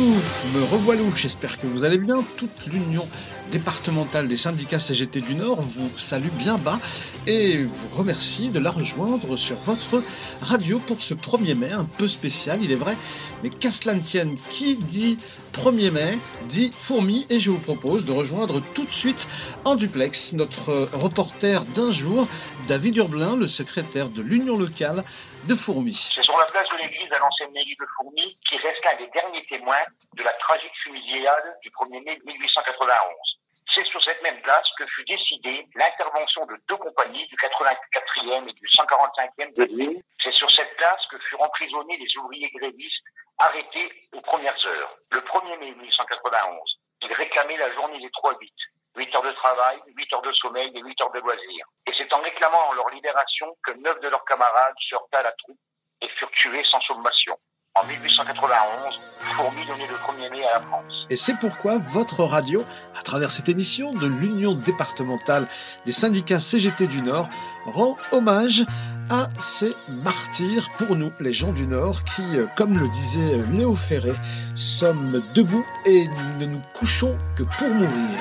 coucou, me revoilà, j'espère que vous allez bien. Toute l'union départementale des syndicats CGT du Nord vous salue bien bas et vous remercie de la rejoindre sur votre radio pour ce 1er mai un peu spécial, il est vrai, mais qu'à cela ne tienne, qui dit 1er mai dit fourmi, et je vous propose de rejoindre tout de suite en duplex notre reporter d'un jour, David Urblin, le secrétaire de l'union locale de Fourmi. C'est sur la place de l'église à l'ancienne mairie de Fourmi qui reste l'un des derniers témoins de la tragique fusillade du 1er mai 1891. C'est sur cette même place que fut décidée l'intervention de 2 compagnies, du 84e et du 145e de ligne. C'est sur cette place que furent emprisonnés les ouvriers grévistes arrêtés aux premières heures. Le 1er mai 1891, ils réclamaient la journée des 3-8. 8 heures de travail, 8 heures de sommeil et 8 heures de loisirs. Et c'est en réclamant leur libération que 9 de leurs camarades se heurtaient à la troupe et furent tués sans sommation. En 1891, Fourmi donnait le 1er mai à la France. Et c'est pourquoi votre radio, à travers cette émission de l'Union départementale des syndicats CGT du Nord, rend hommage à ces martyrs pour nous, les gens du Nord, qui, comme le disait Léo Ferré, sommes debout et ne nous couchons que pour mourir.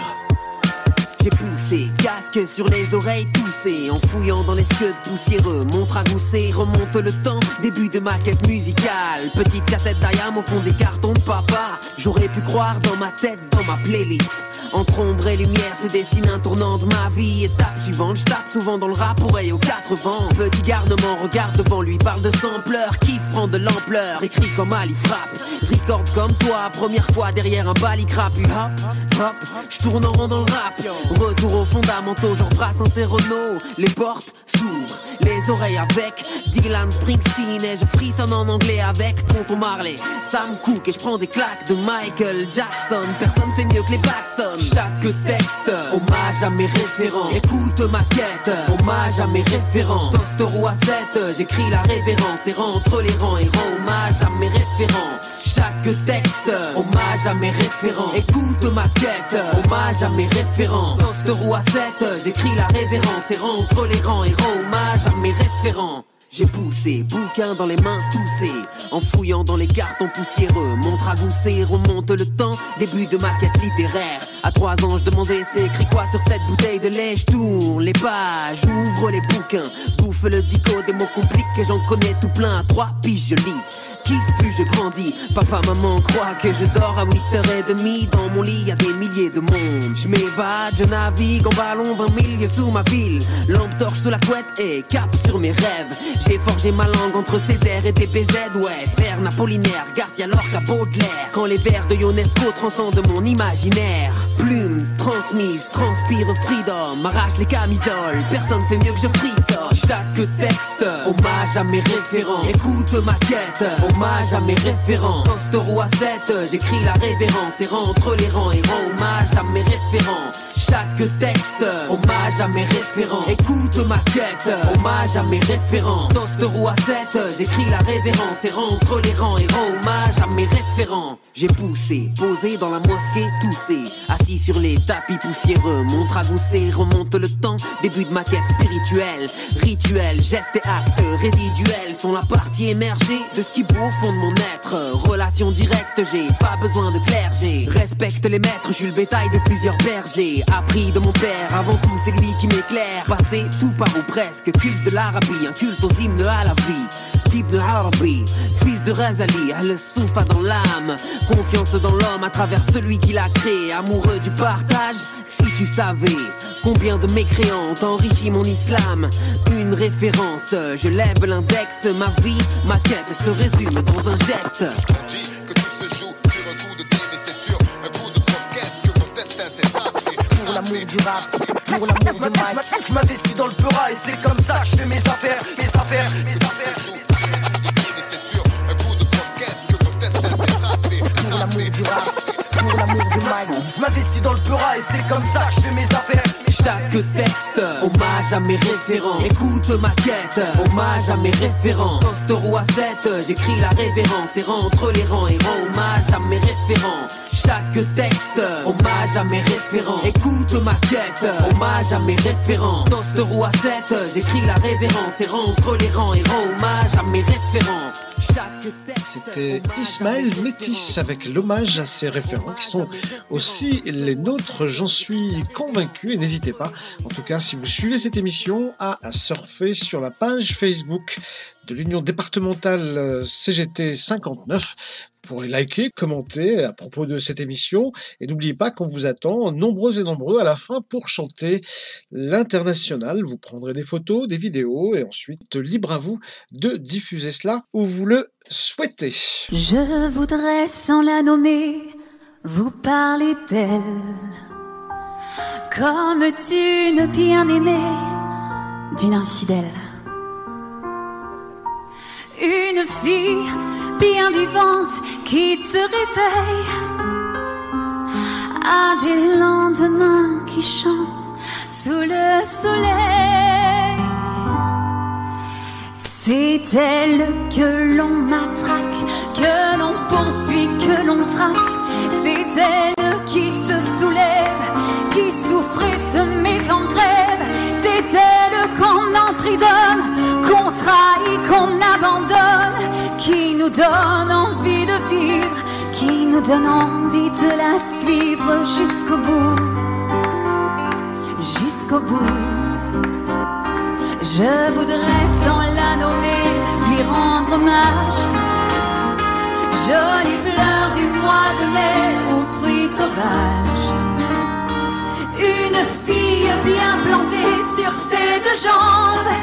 J'ai poussé, casque sur les oreilles toussées, en fouillant dans les scuds poussiéreux, montre à gousser, remonte le temps, début de ma quête musicale. Petite cassette d'IAM au fond des cartons de papa, j'aurais pu croire dans ma tête, dans ma playlist. Entre ombre et lumière se dessine un tournant de ma vie. Étape suivante, je tape souvent dans le rap, oreille aux 4 vents. Petit garnement, regarde devant lui, parle de sampleur, kiff prend de l'ampleur, écrit comme Ali frappe, record comme toi, première fois derrière un balicrap, hop, hop, je tourne en rond dans le rap. Retour aux fondamentaux, genre Brassens et Renault. Les portes s'ouvrent, les oreilles avec Dylan Springsteen, et je frissonne en anglais avec Tonton Marley, Sam Cooke, et je prends des claques de Michael Jackson. Personne fait mieux que les Paxson. Chaque texte, hommage à mes référents. Écoute ma quête, hommage à mes référents. Toaster à 7, j'écris la révérence et rentre les rangs et rends hommage à mes référents. Chaque texte, hommage à mes référents. Écoute ma quête, hommage à mes référents. Toaster à 7, j'écris la révérence et rentre les rangs et rends hommage à mes référents. J'ai poussé, bouquin dans les mains toussées, en fouillant dans les cartons poussiéreux, montre à gousser, remonte le temps, début de ma quête littéraire. À 3 ans je demandais c'est écrit quoi sur cette bouteille de lait. Je tourne les pages, ouvre les bouquins, bouffe le dico, des mots compliqués, j'en connais tout plein. À 3 piges je lis, kiffe plus je grandis. Papa, maman croient que je dors à 8h30. Dans mon lit y'a des milliers de monde. Je m'évade, je navigue en ballon 20 milieux sous ma ville. Lampe torche sous la couette et cap sur mes rêves. J'ai forgé ma langue entre Césaire et DBZ. Ouais, vers Apollinaire, Garcia Lorca, Baudelaire. Quand les vers de Ionesco transcendent mon imaginaire. Plume transmise, transpire freedom, arrache les camisoles. Personne fait mieux que je frissonne. Chaque texte, hommage à mes référents. Écoute ma quête, hommage à mes référents. Toaster à 7, j'écris la révérence et rentre les rangs et rends hommage à mes référents. Chaque texte, hommage à mes référents. Écoute ma quête, hommage à mes référents. Toaster à 7, j'écris la révérence et rentre les rangs et rends hommage à mes référents. J'ai poussé, posé dans la mosquée, toussé, assis sur les tapis poussiéreux, montre à gousser, remonte le temps, début de ma quête spirituelle. Rituels, gestes et actes résiduels sont la partie émergée de ce qui beau au fond de mon être. Relation directe, j'ai pas besoin de clergé. Respecte les maîtres, je suis le bétail de plusieurs bergers. Appris de mon père, avant tout c'est lui qui m'éclaire. Passé tout par ou presque, culte de l'Arabie, un culte aux hymnes à la vie. Ibn Arabi, fils de Razali, al-Soufa dans l'âme. Confiance dans l'homme à travers celui qui l'a créé. Amoureux du partage, si tu savais combien de mécréants ont enrichi mon islam. Une référence, je lève l'index. Ma vie, ma quête se résume dans un geste. Dis que tout se joue sur un coup de pied, mais c'est sûr, un coup de grosse caisse que mon destin s'est tracé. Pour l'amour du rap, pour l'amour du mic, je m'investis dans le peura et c'est comme ça que je fais mes affaires, mes affaires, mes affaires. Pour l'amour du rap, pour l'amour du mic, je m'investis dans le peura et c'est comme ça que je fais mes affaires. Chaque texte, hommage à mes référents. Écoute ma quête, hommage à mes référents. Toaster à 7, j'écris la révérence et rentre les rangs et rends hommage à mes référents. Chaque texte, hommage à mes référents. Écoute ma quête, hommage à mes référents. Toaster à 7, j'écris la révérence et rentre les rangs et rends hommage à mes référents. Chaque texte. C'était Ismaël Métis avec l'hommage à ses référents qui sont aussi les nôtres, j'en suis convaincu, et n'hésitez pas, en tout cas si vous suivez cette émission, à surfer sur la page Facebook de l'Union départementale CGT 59. Vous pourrez liker, commenter à propos de cette émission et n'oubliez pas qu'on vous attend nombreux et nombreux à la fin pour chanter l'international. Vous prendrez des photos, des vidéos et ensuite libre à vous de diffuser cela où vous le souhaitez. Je voudrais sans la nommer vous parler d'elle comme d'une bien-aimée, d'une infidèle. Une fille bien vivante qui se réveille à des lendemains qui chantent sous le soleil. C'est elle que l'on matraque, que l'on poursuit, que l'on traque. C'est elle qui se soulève, qui souffre et se met en grève. C'est elle qu'on emprisonne, qu'on trahit, qu'on abandonne, qui nous donne envie de vivre, qui nous donne envie de la suivre jusqu'au bout, jusqu'au bout. Je voudrais sans la nommer lui rendre hommage. Jolie fleur du mois de mai aux fruits sauvages. Une fille bien plantée sur ses deux jambes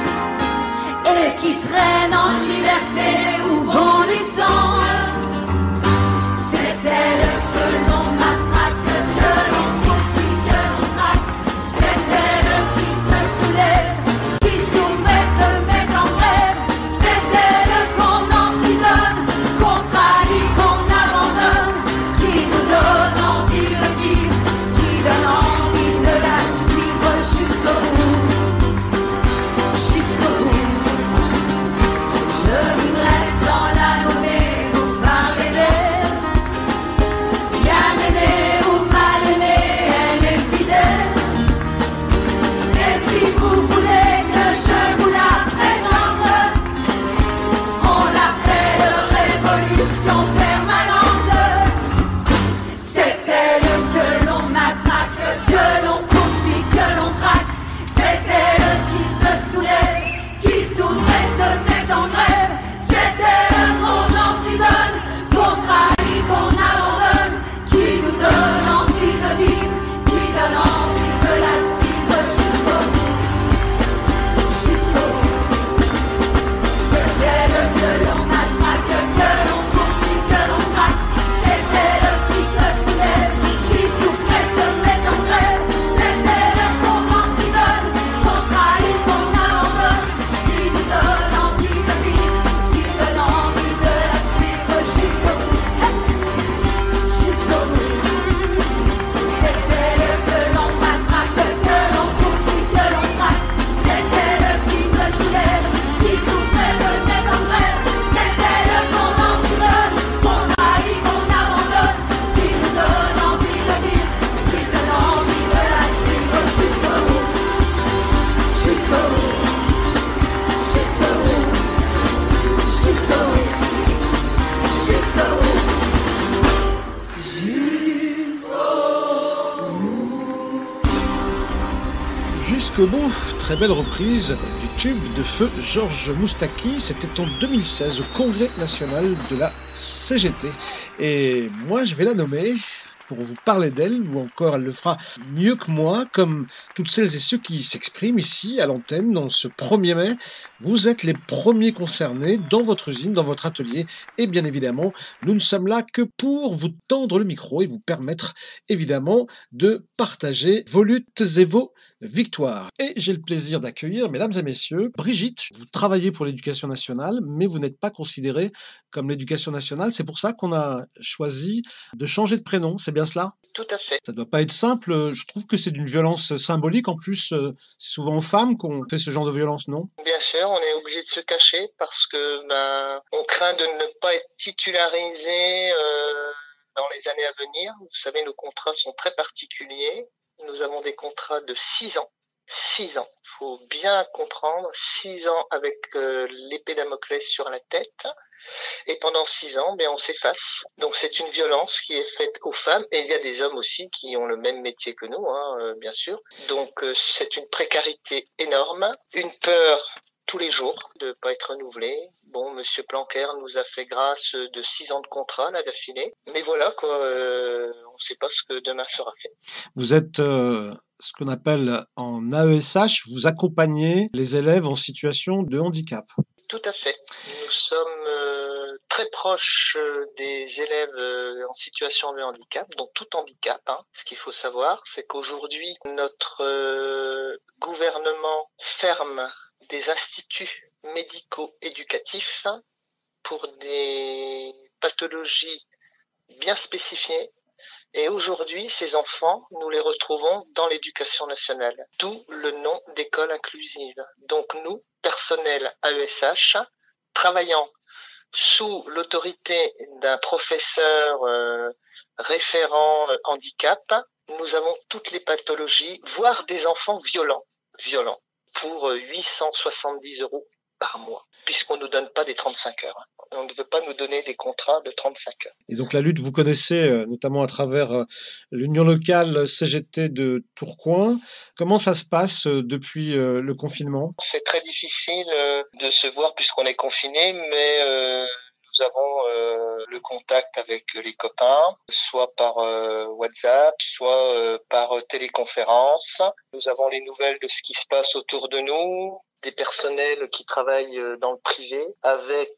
et qui traîne en liberté où bon lui semble. C'est elle que l'on matraque, que l'on poursuit, que l'on traque. C'est elle qui se soulève, qui s'ouvre et se met en grève. C'est elle qu'on emprisonne, qu'on trahit, qu'on abandonne, qui nous donne envie de vivre, qui donne envie de la suivre jusqu'au bout, jusqu'au bout. Je voudrais sans la nommer vous parler d'elle. Bien aimée ou mal aimée, elle est fidèle. Et si vous voulez que je vous la présente, on l'appelle révolution permanente. C'est elle que l'on matraque, que l'on poursuit, que l'on traque. C'est elle qui se soulève, qui s'ouvre et se met en grève. C'est elle qu'on emprisonne, qu'on trahit, qu'on abandonne, qui nous donne envie de vivre, qui donne envie de la suivre jusqu'au bout, jusqu'au bout. C'est elle que l'on matraque, que l'on poursuit, que l'on traque. C'est elle qui se soulève, qui souffre et se met en grève. C'est elle qu'on emprisonne, qu'on trahit, qu'on abandonne, qui nous donne envie de vivre, qui donne envie de la suivre jusqu'au bout, jusqu'au bout. C'est elle que l'on matraque, que l'on poursuit, que l'on traque. C'est elle qui se soulève, qui souffre et se met en grève. C'est elle qu'on emprisonne, qu'on trahit, qu'on abandonne, qui nous donne envie de vivre, qui donne envie de la suivre jusqu'au bout, jusqu'au bout, jusqu'au bout, jusqu'au bout, jusqu'au bout, Jusqu'au bout, très belle reprise du tube de feu Georges Moustaki, c'était en 2016 au Congrès national de la CGT. Et moi je vais la nommer pour vous parler d'elle, ou encore elle le fera mieux que moi, comme toutes celles et ceux qui s'expriment ici à l'antenne dans ce 1er mai. Vous êtes les premiers concernés dans votre usine, dans votre atelier, et bien évidemment, nous ne sommes là que pour vous tendre le micro et vous permettre évidemment de partager vos luttes et vos victoires. Et j'ai le plaisir d'accueillir, mesdames et messieurs, Brigitte. Vous travaillez pour l'éducation nationale, mais vous n'êtes pas considérée comme l'éducation nationale. C'est pour ça qu'on a choisi de changer de prénom. C'est bien cela ? Tout à fait. Ça doit pas être simple. Je trouve que c'est d'une violence symbolique. En plus, c'est souvent aux femmes qu'on fait ce genre de violence, non ? Bien sûr, on est obligé de se cacher parce que on craint de ne pas être titularisé dans les années à venir. Vous savez, nos contrats sont très particuliers. Nous avons des contrats de 6 ans. 6 ans. Il faut bien comprendre, 6 ans avec l'épée Damoclès sur la tête. Et pendant 6 ans, on s'efface. Donc c'est une violence qui est faite aux femmes. Et il y a des hommes aussi qui ont le même métier que nous, bien sûr. Donc c'est une précarité énorme, une peur tous les jours de ne pas être renouvelé. Bon, Monsieur Blanquer nous a fait grâce de 6 ans de contrat là d'affilée. Mais voilà quoi, on ne sait pas ce que demain sera fait. Vous êtes ce qu'on appelle en AESH, vous accompagnez les élèves en situation de handicap. Tout à fait. Nous sommes très proches des élèves en situation de handicap, donc tout handicap. Ce qu'il faut savoir, c'est qu'aujourd'hui, notre gouvernement ferme des instituts médico-éducatifs pour des pathologies bien spécifiées. Et aujourd'hui, ces enfants, nous les retrouvons dans l'éducation nationale, d'où le nom d'école inclusive. Donc nous, personnel AESH, travaillant sous l'autorité d'un professeur référent handicap, nous avons toutes les pathologies, voire des enfants violents, pour 870 € par mois, puisqu'on ne nous donne pas des 35 heures. On ne veut pas nous donner des contrats de 35 heures. Et donc la lutte, vous connaissez notamment à travers l'union locale CGT de Tourcoing. Comment ça se passe depuis le confinement ? C'est très difficile de se voir puisqu'on est confiné, mais nous avons le contact avec les copains, soit par WhatsApp, soit par téléconférence. Nous avons les nouvelles de ce qui se passe autour de nous, des personnels qui travaillent dans le privé, avec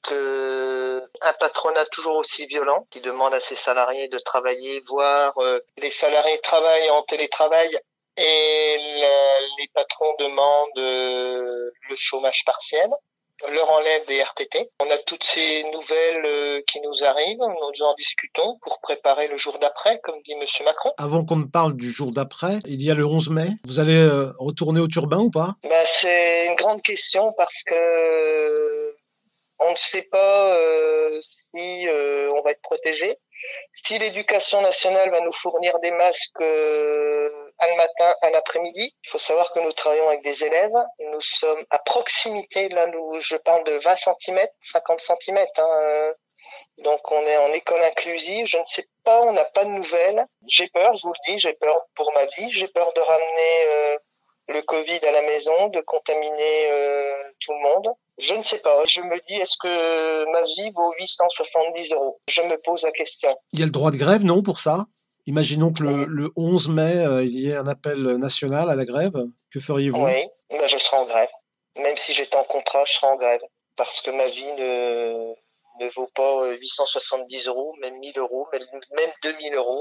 un patronat toujours aussi violent qui demande à ses salariés de travailler, voire les salariés travaillent en télétravail et les patrons demandent le chômage partiel, leur enlève des RTT. On a toutes ces nouvelles qui nous arrivent, nous en discutons pour préparer le jour d'après, comme dit Monsieur Macron. Avant qu'on ne parle du jour d'après, il y a le 11 mai. Vous allez retourner au turbin ou pas ? C'est une grande question parce que on ne sait pas si on va être protégé. Si l'éducation nationale va nous fournir des masques un matin, un après-midi, il faut savoir que nous travaillons avec des élèves. Nous sommes à proximité, là, je parle de 20 cm, 50 cm. Donc on est en école inclusive, je ne sais pas, on n'a pas de nouvelles. J'ai peur, je vous le dis, j'ai peur pour ma vie, j'ai peur de ramener le Covid à la maison, de contaminer tout le monde. Je ne sais pas. Je me dis, est-ce que ma vie vaut 870 €? Je me pose la question. Il y a le droit de grève, non, pour ça ? Imaginons que le 11 mai, il y ait un appel national à la grève. Que feriez-vous ? Oui, je serai en grève. Même si j'étais en contrat, je serai en grève. Parce que ma vie ne vaut pas 870 €, même 1000 €, même 2000 €.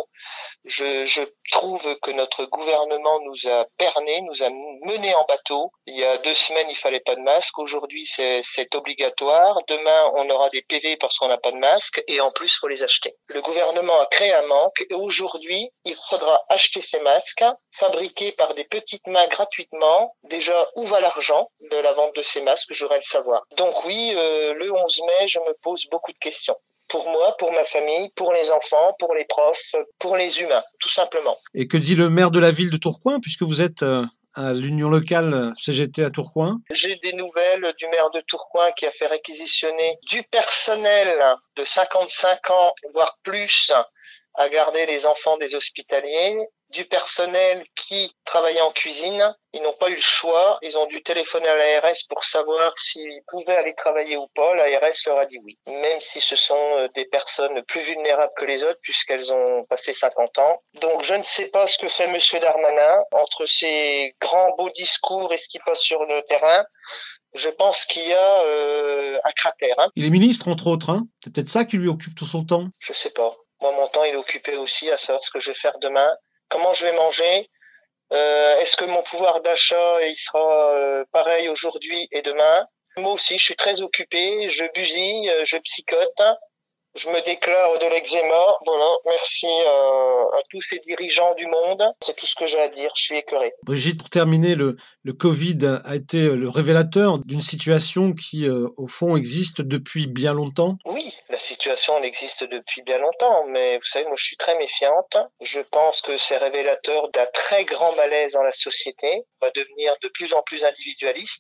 Je trouve que notre gouvernement nous a bernés, nous a menés en bateau. Il y a 2 semaines, il fallait pas de masque. Aujourd'hui, c'est obligatoire. Demain, on aura des PV parce qu'on n'a pas de masque. Et en plus, il faut les acheter. Le gouvernement a créé un manque. Et aujourd'hui, il faudra acheter ces masques, fabriqués par des petites mains gratuitement. Déjà, où va l'argent de la vente de ces masques? J'aurais le savoir. Donc oui, le 11 mai, je me pose beaucoup de questions. Pour moi, pour ma famille, pour les enfants, pour les profs, pour les humains, tout simplement. Et que dit le maire de la ville de Tourcoing, puisque vous êtes à l'union locale CGT à Tourcoing? J'ai des nouvelles du maire de Tourcoing qui a fait réquisitionner du personnel de 55 ans, voire plus, à garder les enfants des hospitaliers, du personnel qui travaillait en cuisine. Ils n'ont pas eu le choix. Ils ont dû téléphoner à l'ARS pour savoir s'ils pouvaient aller travailler ou pas. L'ARS leur a dit oui. Même si ce sont des personnes plus vulnérables que les autres puisqu'elles ont passé 50 ans. Donc je ne sais pas ce que fait Monsieur Darmanin entre ses grands beaux discours et ce qui passe sur le terrain. Je pense qu'il y a un cratère. Il est ministre, entre autres. C'est peut-être ça qui lui occupe tout son temps. Je sais pas. Moi, mon temps, il est occupé aussi à savoir ce que je vais faire demain. Comment je vais manger? Est-ce que mon pouvoir d'achat il sera pareil aujourd'hui et demain? Moi aussi, je suis très occupé, je busille, je psychote, je me déclare de l'eczéma. Voilà, merci à tous ces dirigeants du monde. C'est tout ce que j'ai à dire, je suis écœuré. Brigitte, pour terminer, le Covid a été le révélateur d'une situation qui, au fond, existe depuis bien longtemps. Oui, la situation elle existe depuis bien longtemps, mais vous savez, moi je suis très méfiante. Je pense que c'est révélateur d'un très grand malaise dans la société. On va devenir de plus en plus individualiste.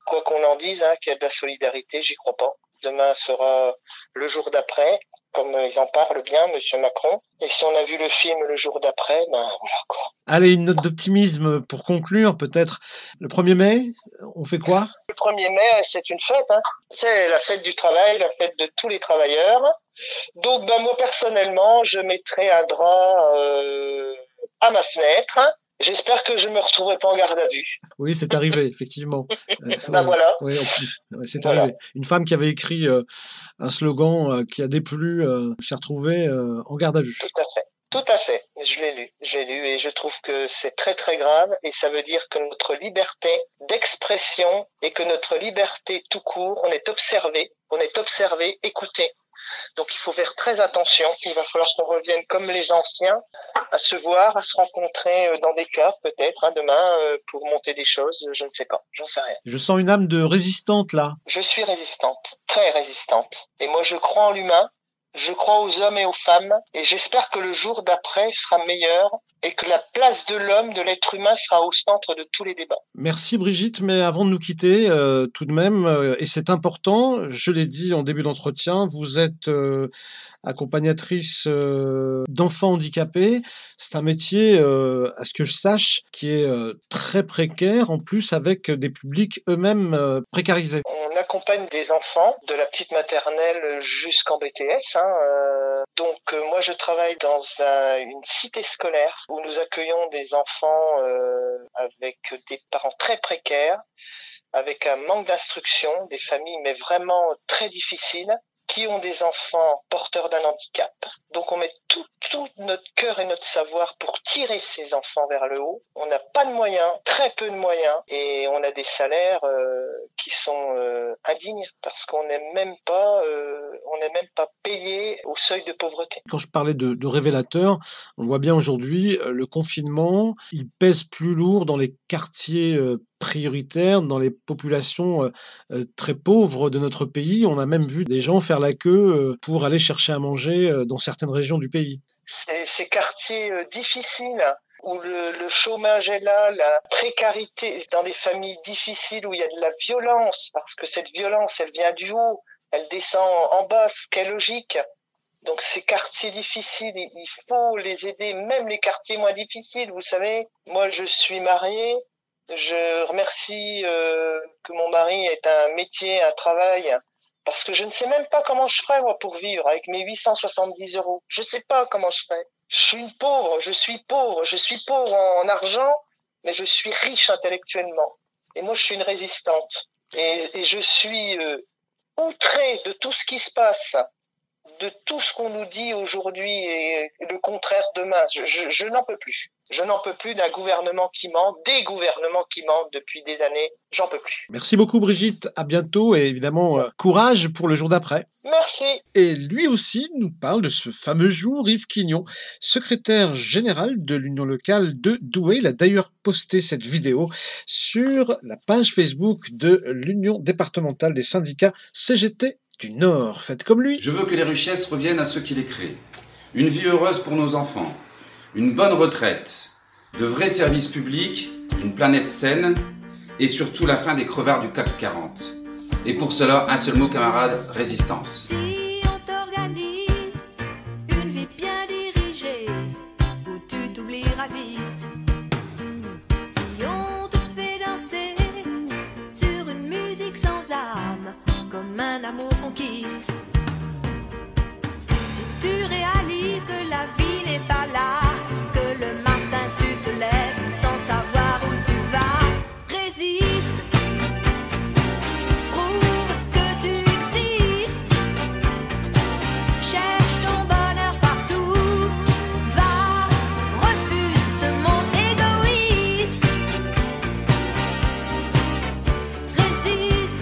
Quoi qu'on en dise, qu'il y a de la solidarité, j'y crois pas. Demain sera le jour d'après, comme ils en parlent bien, M. Macron. Et si on a vu le film le jour d'après, voilà quoi. Allez, une note d'optimisme pour conclure, peut-être. Le 1er mai, on fait quoi? Le 1er mai, c'est une fête. C'est la fête du travail, la fête de tous les travailleurs. Donc, moi, personnellement, je mettrai un drap à ma fenêtre. J'espère que je me retrouverai pas en garde à vue. Oui, c'est arrivé, effectivement. Voilà. C'est arrivé. Une femme qui avait écrit un slogan qui a déplu s'est retrouvée en garde à vue. Tout à fait. Je l'ai lu et je trouve que c'est très très grave et ça veut dire que notre liberté d'expression et que notre liberté tout court, on est observé, écouté. Donc il faut faire très attention. Il va falloir qu'on revienne comme les anciens, à se voir, à se rencontrer dans des caves peut-être demain pour monter des choses. Je ne sais pas, j'en sais rien. Je sens une âme de résistante là. Je suis résistante, très résistante. Et moi je crois en l'humain. Je crois aux hommes et aux femmes et j'espère que le jour d'après sera meilleur et que la place de l'homme, de l'être humain sera au centre de tous les débats. Merci Brigitte, mais avant de nous quitter, tout de même, et c'est important, je l'ai dit en début d'entretien, vous êtes accompagnatrice d'enfants handicapés. C'est un métier, à ce que je sache, qui est très précaire, en plus avec des publics eux-mêmes précarisés. On accompagne des enfants de la petite maternelle jusqu'en BTS. Donc moi je travaille dans une cité scolaire où nous accueillons des enfants avec des parents très précaires, avec un manque d'instruction, des familles mais vraiment très difficiles, qui ont des enfants porteurs d'un handicap. Donc on met tout notre cœur et notre savoir pour tirer ces enfants vers le haut. On n'a pas de moyens, très peu de moyens, et on a des salaires qui sont indignes parce qu'on n'est même pas payé au seuil de pauvreté. Quand je parlais de révélateur, on voit bien aujourd'hui le confinement, il pèse plus lourd dans les quartiers prioritaires, dans les populations très pauvres de notre pays. On a même vu des gens faire la queue pour aller chercher à manger dans certaines régions du pays. Ces quartiers difficiles où le chômage est là, la précarité dans des familles difficiles où il y a de la violence, parce que cette violence, elle vient du haut, elle descend en bas, ce qui est logique. Donc ces quartiers difficiles, il faut les aider, même les quartiers moins difficiles, vous savez. Moi, je suis marié. Je remercie que mon mari ait un métier, un travail, parce que je ne sais même pas comment je ferais moi pour vivre avec mes 870 €. Je sais pas comment je ferais. Je suis pauvre en argent, mais je suis riche intellectuellement. Et moi, je suis une résistante. Et je suis outré de tout ce qui se passe, de tout ce qu'on nous dit aujourd'hui et le contraire demain. Je n'en peux plus. Je n'en peux plus d'un gouvernement qui ment, des gouvernements qui mentent depuis des années. J'en peux plus. Merci beaucoup Brigitte, à bientôt et évidemment courage pour le jour d'après. Merci. Et lui aussi nous parle de ce fameux jour. Yves Quignon, secrétaire général de l'Union locale de Douai. Il a d'ailleurs posté cette vidéo sur la page Facebook de l'Union départementale des syndicats CGT du Nord. Faites comme lui. Je veux que les richesses reviennent à ceux qui les créent. Une vie heureuse pour nos enfants. Une bonne retraite, de vrais services publics, une planète saine et surtout la fin des crevards du CAC 40. Et pour cela, un seul mot camarade, résistance. Si on t'organise une vie bien dirigée, où tu t'oublieras vite. Si on te fait danser sur une musique sans âme, comme un amour qu'on quitte. Si tu réalises que la vie n'est pas là, que le matin tu te lèves sans savoir où tu vas, résiste, prouve que tu existes, cherche ton bonheur partout, va, refuse ce monde égoïste, résiste,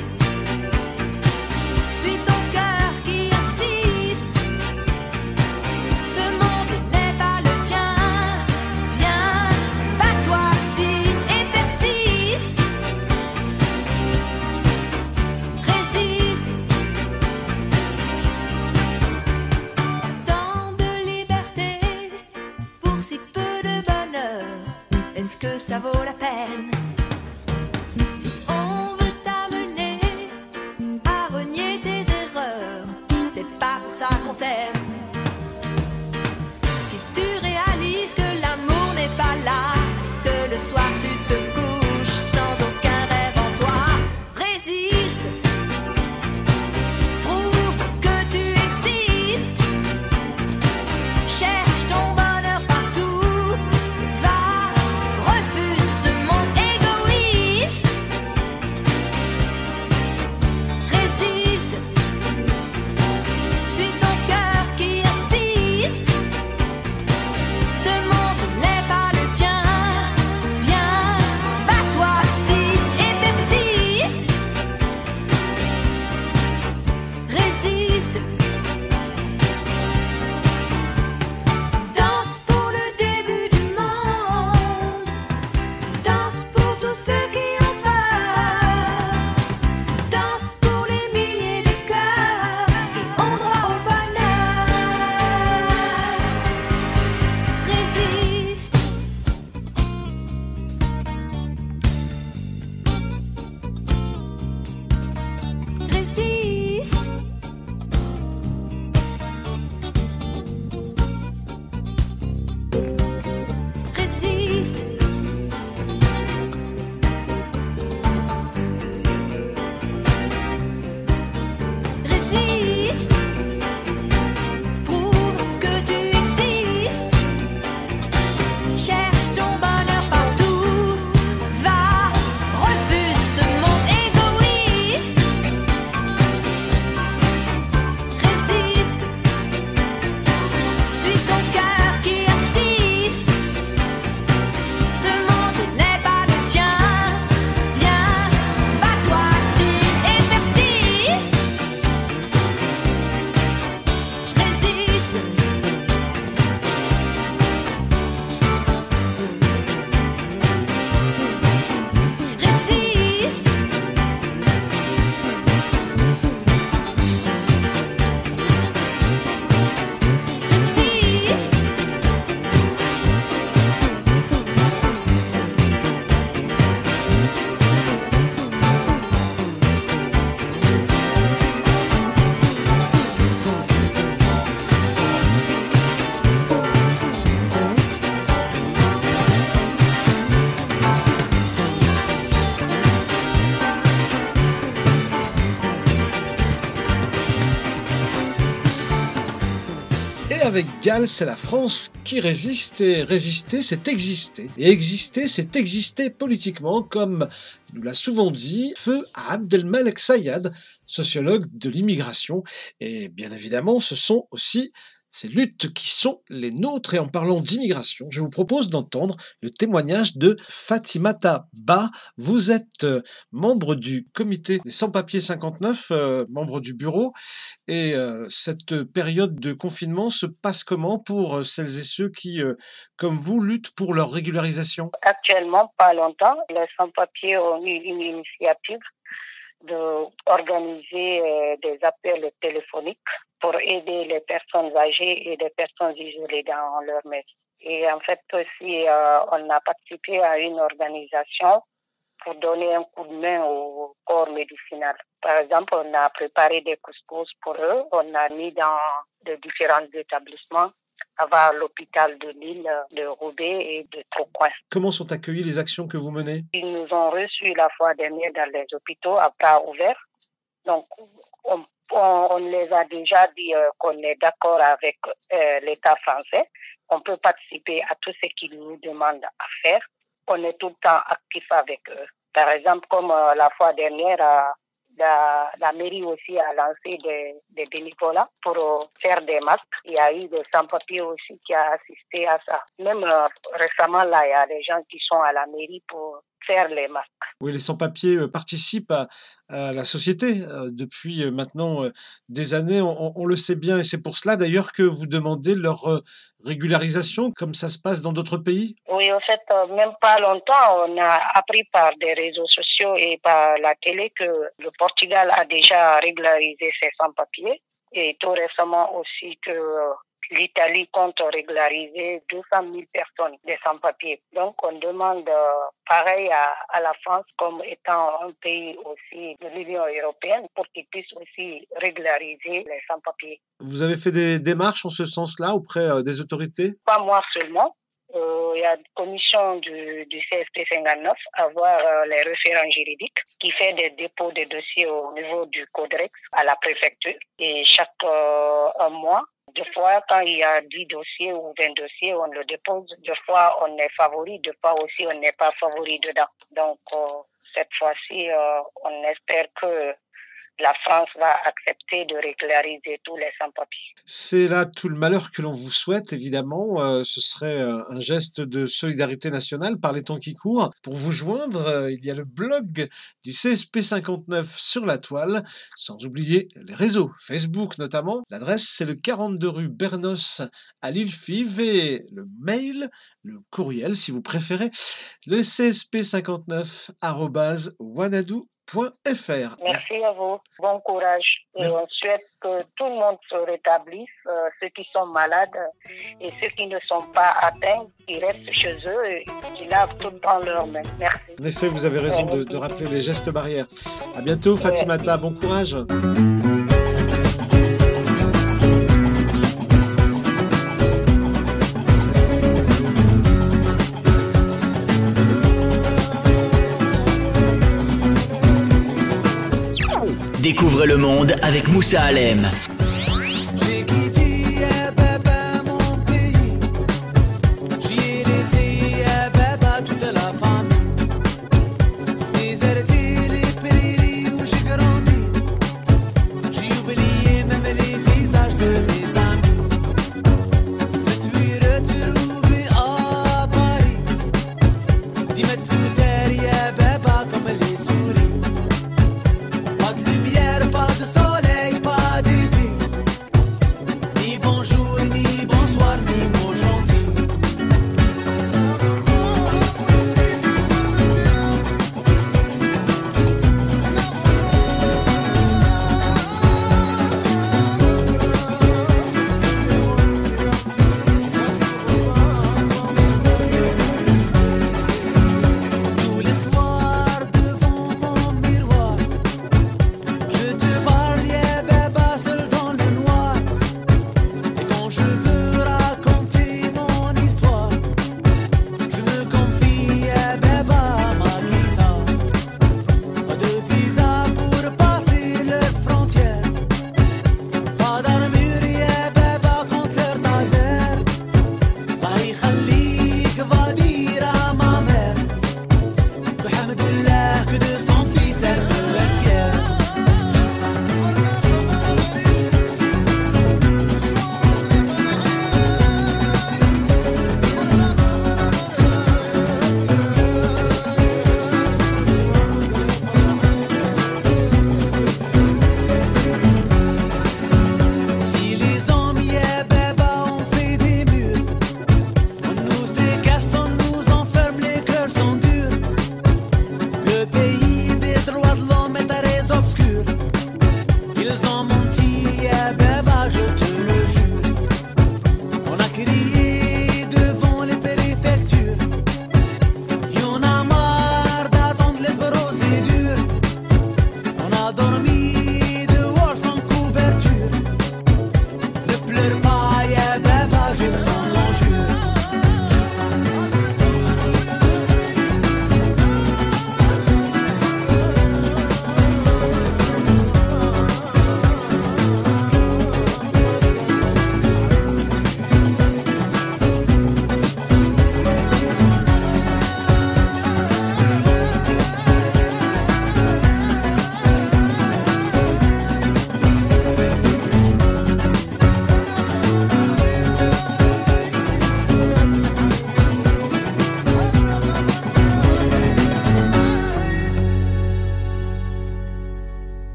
suis ton cœur qui insiste, ce monde n'est pas le tien, viens, bats-toi, signe et persiste, résiste, tant de liberté pour si peu de bonheur, est-ce que ça vaut la peine? Si on veut t'amener Et avec Gall, c'est la France qui résiste, et résister, c'est exister. Et exister, c'est exister politiquement, comme nous l'a souvent dit feu Abdelmalek Sayad, sociologue de l'immigration. Et bien évidemment, ce sont aussi ces luttes qui sont les nôtres. Et en parlant d'immigration, je vous propose d'entendre le témoignage de Fatimata Ba. Vous êtes membre du comité des sans-papiers 59, membre du bureau. Et cette période de confinement se passe comment pour celles et ceux qui, comme vous, luttent pour leur régularisation? Actuellement, pas longtemps, les sans-papiers ont eu une initiative d'organiser des appels téléphoniques pour aider les personnes âgées et les personnes isolées dans leur maison. Et en fait aussi, on a participé à une organisation pour donner un coup de main au corps médicinal. Par exemple, on a préparé des couscous pour eux, on a mis dans de différents établissements, avant l'hôpital de Lille, de Roubaix et de Tourcoing. Comment sont accueillies les actions que vous menez? Ils nous ont reçus la fois dernière dans les hôpitaux à bras ouverts. Donc, on les a déjà dit qu'on est d'accord avec l'État français. On peut participer à tout ce qu'ils nous demandent à faire. On est tout le temps actif avec eux. Par exemple, comme la fois dernière, la mairie aussi a lancé des bénévolats pour faire des masques. Il y a eu des sans-papiers aussi qui ont assisté à ça. Même récemment, là, il y a des gens qui sont à la mairie pour faire les masques. Oui, les sans-papiers participent à la société depuis maintenant des années, on le sait bien, et c'est pour cela d'ailleurs que vous demandez leur régularisation, comme ça se passe dans d'autres pays? Oui, en fait, même pas longtemps, on a appris par des réseaux sociaux et par la télé que le Portugal a déjà régularisé ses sans-papiers, et tout récemment aussi que l'Italie compte régulariser 200 000 personnes des sans-papiers. Donc, on demande pareil à la France comme étant un pays aussi de l'Union européenne pour qu'ils puissent aussi régulariser les sans-papiers. Vous avez fait des démarches en ce sens-là auprès des autorités? Pas moi seulement. Il y a une commission du CSP 59 à voir les référents juridiques qui fait des dépôts de dossiers au niveau du Codex à la préfecture. Et chaque un mois, des fois, quand il y a 10 dossiers ou 20 dossiers, on le dépose. Des fois, on est favori. Des fois aussi, on n'est pas favori dedans. Donc, cette fois-ci, on espère que la France va accepter de régulariser tous les sans-papiers. C'est là tout le malheur que l'on vous souhaite, évidemment. Ce serait un geste de solidarité nationale par les temps qui courent. Pour vous joindre, il y a le blog du CSP 59 sur la toile, sans oublier les réseaux, Facebook notamment. L'adresse, c'est le 42 rue Bernos à Lille-Fives, et le mail, le courriel si vous préférez, le csp59@wanadoo.fr. Merci à vous. Bon courage. Et on souhaite que tout le monde se rétablisse, ceux qui sont malades et ceux qui ne sont pas atteints, qui restent chez eux et qui lavent tout le temps leurs mains. Merci. En effet, vous avez raison de rappeler les gestes barrières. À bientôt, Fatimata. Bon courage. Découvrez le monde avec Moussa Alem. J'ai quitté